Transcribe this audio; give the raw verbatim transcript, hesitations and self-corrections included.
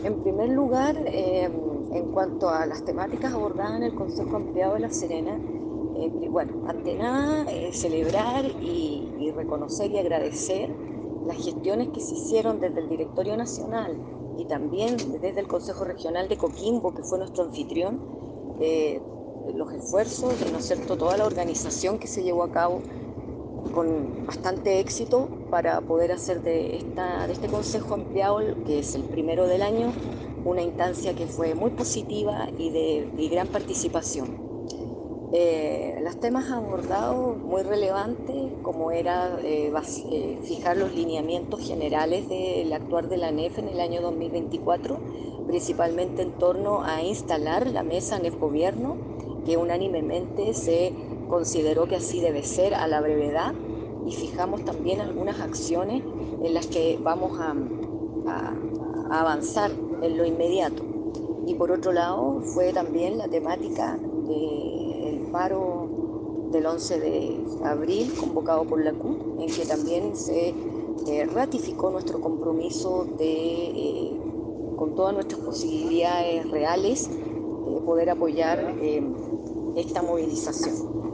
En primer lugar, eh, en cuanto a las temáticas abordadas en el Consejo Ampliado de La Serena, eh, bueno, ante nada, eh, celebrar y, y reconocer y agradecer las gestiones que se hicieron desde el Directorio Nacional y también desde el Consejo Regional de Coquimbo, que fue nuestro anfitrión, eh, los esfuerzos y, ¿no es cierto?, toda la organización que se llevó a cabo con bastante éxito para poder hacer de, esta, de este Consejo Ampliado, que es el primero del año, una instancia que fue muy positiva y de y gran participación. Eh, los temas abordados muy relevantes, como era eh, bas- eh, fijar los lineamientos generales del actuar de la N E F en el año dos mil veinticuatro, principalmente en torno a instalar la mesa N E F Gobierno, que unánimemente se consideró que así debe ser a la brevedad, y fijamos también algunas acciones en las que vamos a, a- a avanzar en lo inmediato. Y por otro lado fue también la temática del paro del once de abril convocado por la C U T, en que también se eh, ratificó nuestro compromiso de, eh, con todas nuestras posibilidades reales, eh, poder apoyar eh, esta movilización.